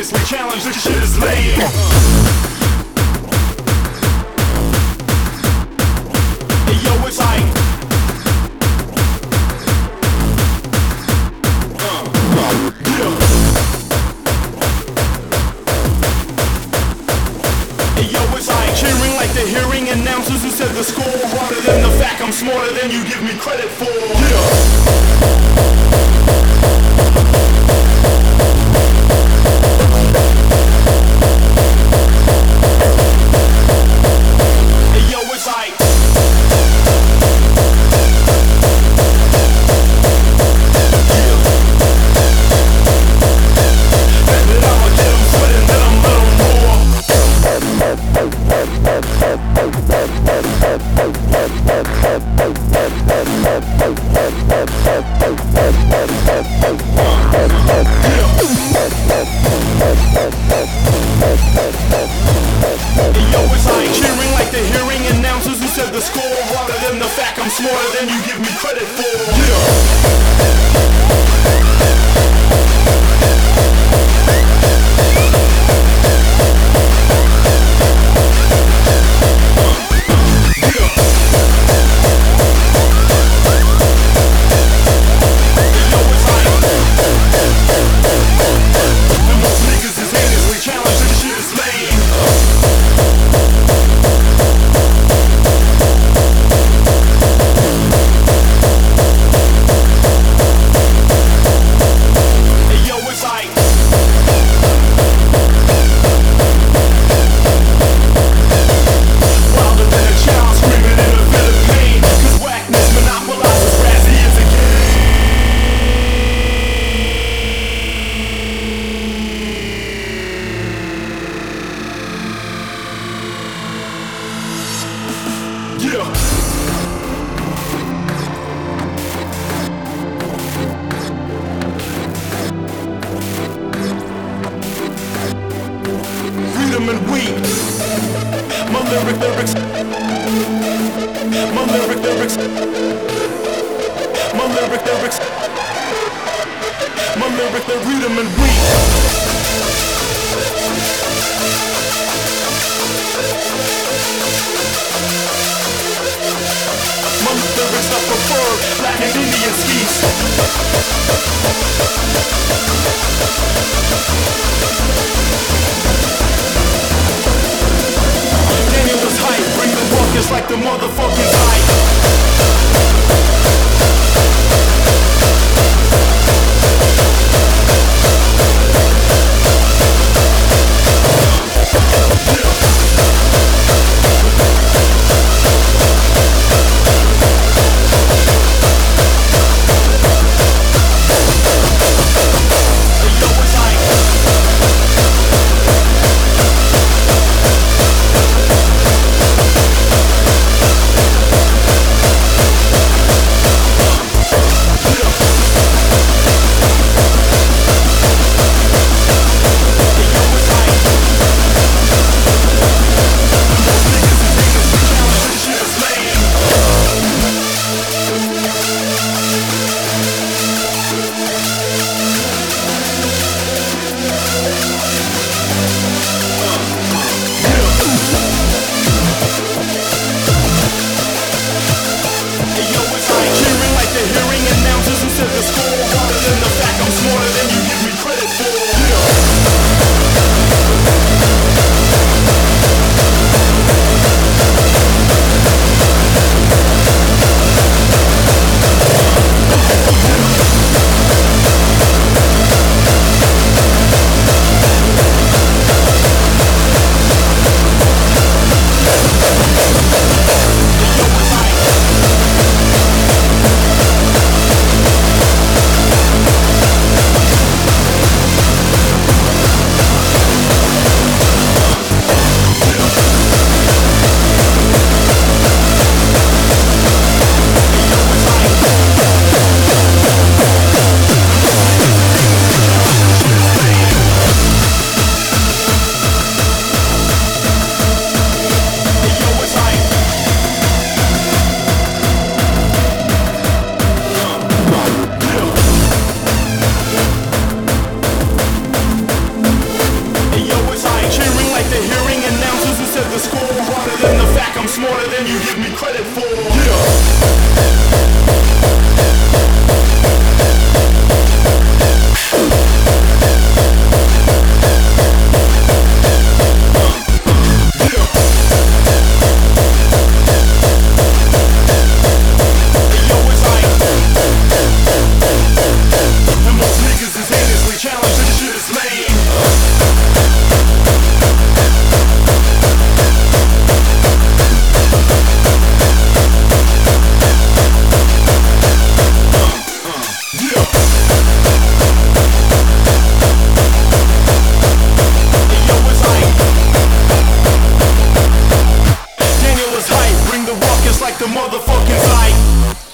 heinously challenged, this shit is lame. Hey yo, it's like Hey yo, it's like cheering like the hearing announcers who said the score harder than the fact I'm smarter than you give me credit for. Hey yo, it's like that I'ma get 'em sweating, then I'm let 'em roar. Yo, it's like cheering like the hearing announcers who said the score harder than the fact I'm smarter than you give me credit for. Freedom and weak. My lyrics. My lyrics. My lyrics. My lyrics, they're freedom and weak. My lyrics I prefer Black and Indian skis. Daniel was hype, bring the ruckus like the motherfucking hype. like the motherfucking Zeit.